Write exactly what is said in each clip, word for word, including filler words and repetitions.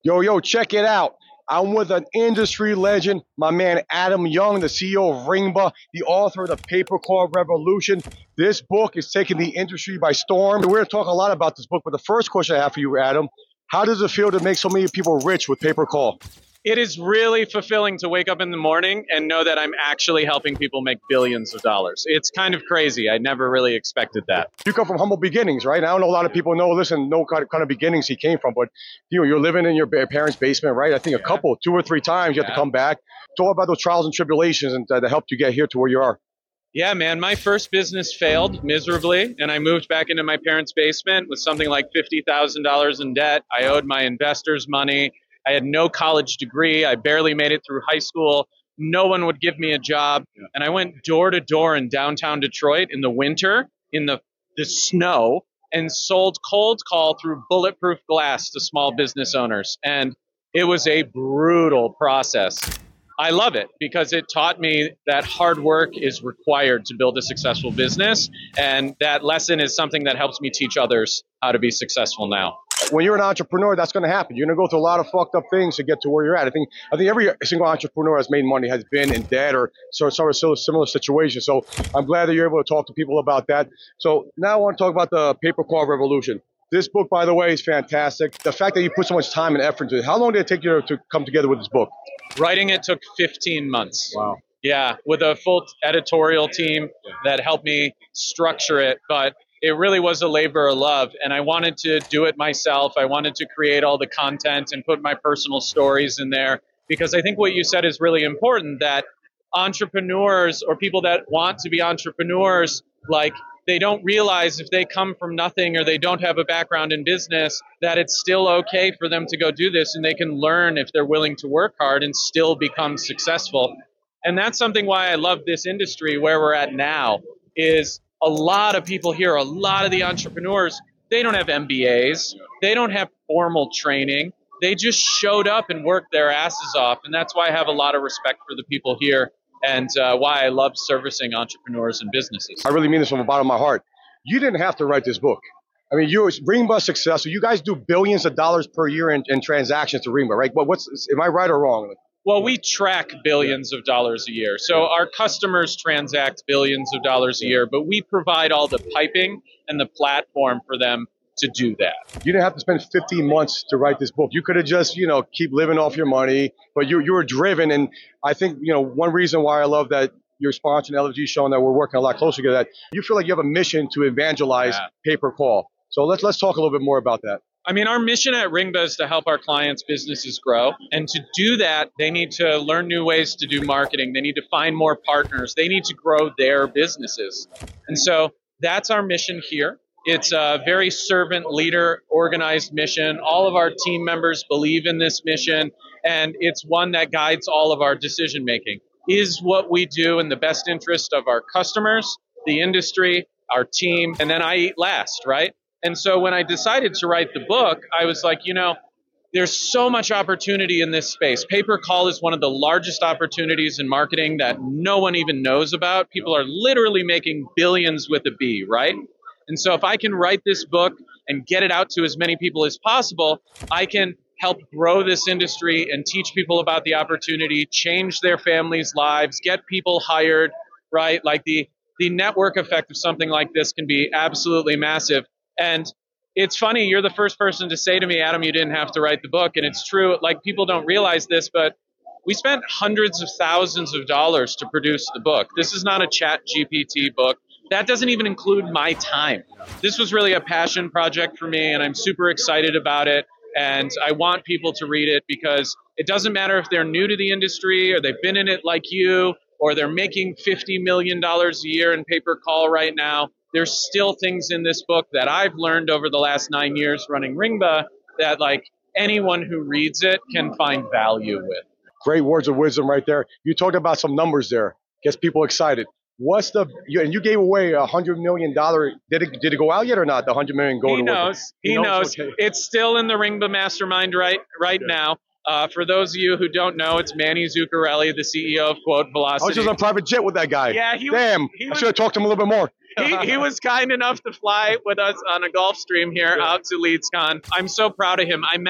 Yo, yo, check it out. I'm with an industry legend, my man Adam Young, the C E O of Ringba, the author of The Paper Call Revolution. This book is taking the industry by storm. We're going to talk a lot about this book, but the first question I have for you, Adam, how does it feel to make so many people rich with Paper Call? It is really fulfilling to wake up in the morning and know that I'm actually helping people make billions of dollars. It's kind of crazy. I never really expected that. You come from humble beginnings, right? I don't know a lot of people know, listen, no kind of, kind of beginnings he came from, but you know, you're living in your parents' basement, right? I think yeah. a couple, two or three times you yeah. have to come back. Talk about those trials and tribulations and uh, that helped you get here to where you are. Yeah, man, my first business failed miserably, and I moved back into my parents' basement with something like fifty thousand dollars in debt. I owed my investors money. I had no college degree. I barely made it through high school. No one would give me a job. Yeah. And I went door to door in downtown Detroit in the winter, in the, the snow, and sold cold call through bulletproof glass to small business owners. And it was a brutal process. I love it because it taught me that hard work is required to build a successful business. And that lesson is something that helps me teach others how to be successful now. When you're an entrepreneur, that's going to happen. You're going to go through a lot of fucked up things to get to where you're at. I think I think every single entrepreneur has made money has been in debt or sort of similar situation. So I'm glad that you're able to talk to people about that. So now I want to talk about the Paper Call Revolution. This book, by the way, is fantastic. The fact that you put so much time and effort into it. How long did it take you to come together with this book? Writing it took fifteen months. Wow. Yeah, with a full editorial team that helped me structure it. But it really was a labor of love, and I wanted to do it myself. I wanted to create all the content and put my personal stories in there, because I think what you said is really important, that entrepreneurs or people that want to be entrepreneurs, like, they don't realize if they come from nothing or they don't have a background in business, that it's still okay for them to go do this, and they can learn if they're willing to work hard and still become successful. And that's something why I love this industry where we're at now, is a lot of people here, a lot of the entrepreneurs, they don't have M B As. They don't have formal training. They just showed up and worked their asses off. And that's why I have a lot of respect for the people here, and uh, why I love servicing entrepreneurs and businesses. I really mean this from the bottom of my heart. You didn't have to write this book. I mean, you Ringba successful. You guys do billions of dollars per year in, in transactions to Ringba, right? But what's, am I right or wrong? Well, we track billions of dollars a year. So our customers transact billions of dollars a year, but we provide all the piping and the platform for them to do that. You didn't have to spend fifteen months to write this book. You could have just, you know, keep living off your money, but you you were driven. And I think, you know, one reason why I love that you're sponsoring L F G show and that we're working a lot closer together, that you feel like you have a mission to evangelize yeah. Paper Call. So let's let's talk a little bit more about that. I mean, our mission at Ringba is to help our clients' businesses grow. And to do that, they need to learn new ways to do marketing. They need to find more partners. They need to grow their businesses. And so that's our mission here. It's a very servant leader organized mission. All of our team members believe in this mission, and it's one that guides all of our decision making. Is what we do in the best interest of our customers, the industry, our team, and then I eat last, right? And so when I decided to write the book, I was like, you know, there's so much opportunity in this space. Paper Call is one of the largest opportunities in marketing that no one even knows about. People are literally making billions with a B, right? And so if I can write this book and get it out to as many people as possible, I can help grow this industry and teach people about the opportunity, change their families' lives, get people hired, right? Like the, the network effect of something like this can be absolutely massive. And it's funny, you're the first person to say to me, Adam, you didn't have to write the book. And it's true, like, people don't realize this, but we spent hundreds of thousands of dollars to produce the book. This is not a Chat G P T book. That doesn't even include my time. This was really a passion project for me, and I'm super excited about it. And I want people to read it, because it doesn't matter if they're new to the industry or they've been in it like you, or they're making fifty million dollars a year in Paper Call right now. There's still things in this book that I've learned over the last nine years running Ringba that, like, anyone who reads it can find value with. Great words of wisdom right there. You talked about some numbers there. Gets people excited. What's the, you, and you gave away a hundred million dollar, did it, did it go out yet or not? The hundred million gold? He knows, he, he knows. knows. Okay. It's still in the Ringba Mastermind right, right okay. now. Uh, for those of you who don't know, it's Manny Zuccarelli, the C E O of Quote Velocity. I was just on private jet with that guy. Yeah, he Damn, was, he I was, should have talked to him a little bit more. he, he was kind enough to fly with us on a Gulfstream here yeah. out to LeadsCon. I'm so proud of him. I met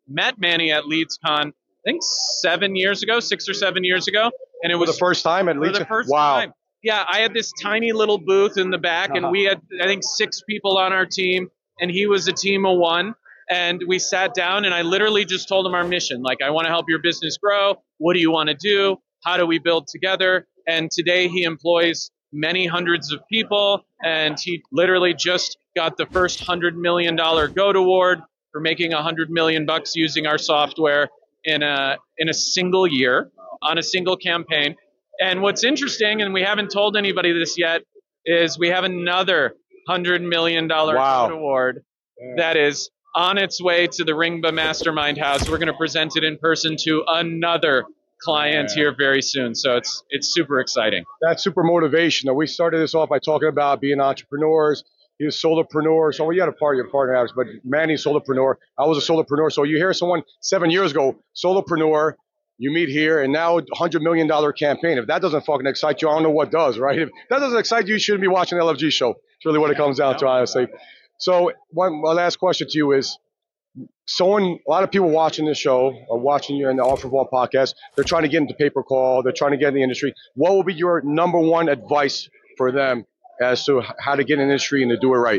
met Manny at LeadsCon, I think seven years ago, six or seven years ago. And it For was the first time at for Leeds? the first wow. time. Yeah, I had this tiny little booth in the back, and we had, I think, six people on our team, and he was a team of one. And we sat down, and I literally just told him our mission. Like, I want to help your business grow. What do you want to do? How do we build together? And today he employs many hundreds of people, and he literally just got the first one hundred million dollars GOAT award for making one hundred million bucks using our software in a in a single year on a single campaign. And what's interesting, and we haven't told anybody this yet, is we have another one hundred million dollars Wow. GOAT award that is on its way to the Ringba Mastermind House. We're going to present it in person to another client Yeah. here very soon. So it's it's super exciting. That's super motivational. We started this off by talking about being entrepreneurs. He was a solopreneur. So you had a part of your partner, Alex, but Manny's solopreneur. I was a solopreneur. So you hear someone seven years ago, solopreneur, you meet here, and now one hundred million dollars campaign. If that doesn't fucking excite you, I don't know what does, right? If that doesn't excite you, you shouldn't be watching the L F G show. It's really what it comes down to, honestly. So one, my last question to you is, someone, a lot of people watching this show or watching you in the Offer Vault podcast, they're trying to get into pay-per-call, they're trying to get in the industry. What will be your number one advice for them as to how to get in the industry and to do it right?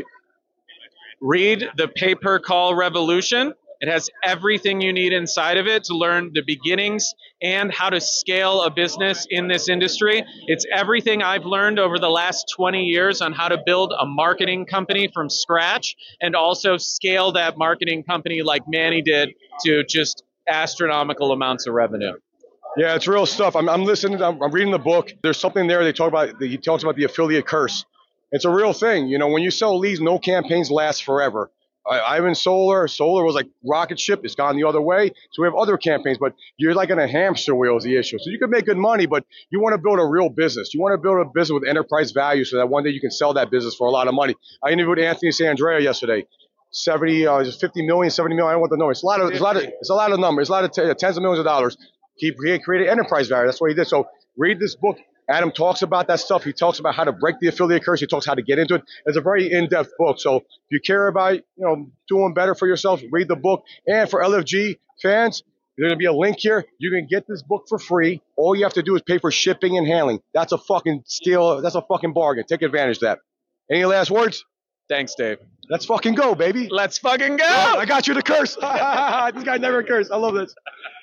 Read The Pay-Per-Call Revolution. It has everything you need inside of it to learn the beginnings and how to scale a business in this industry. It's everything I've learned over the last twenty years on how to build a marketing company from scratch and also scale that marketing company like Manny did to just astronomical amounts of revenue. Yeah, it's real stuff. I'm, I'm listening, I'm, I'm reading the book. There's something there they talk about, he talks about the affiliate curse. It's a real thing. You know, when you sell leads, no campaigns last forever. I, I'm in solar. Solar was like rocket ship. It's gone the other way. So we have other campaigns, but you're like in a hamster wheel is the issue. So you can make good money, but you want to build a real business. You want to build a business with enterprise value so that one day you can sell that business for a lot of money. I interviewed Anthony Sandrea yesterday. seventy, uh, fifty million, seventy million. I don't want the number. It's a lot of, it's a lot of, it's a lot of numbers. It's a lot of t- tens of millions of dollars. He created enterprise value. That's what he did. So read this book. Adam talks about that stuff. He talks about how to break the affiliate curse. He talks how to get into it. It's a very in-depth book. So if you care about, you know, doing better for yourself, read the book. And for L F G fans, there's going to be a link here. You can get this book for free. All you have to do is pay for shipping and handling. That's a fucking steal. That's a fucking bargain. Take advantage of that. Any last words? Thanks, Dave. Let's fucking go, baby. Let's fucking go. I got you the curse. This guy never cursed. I love this.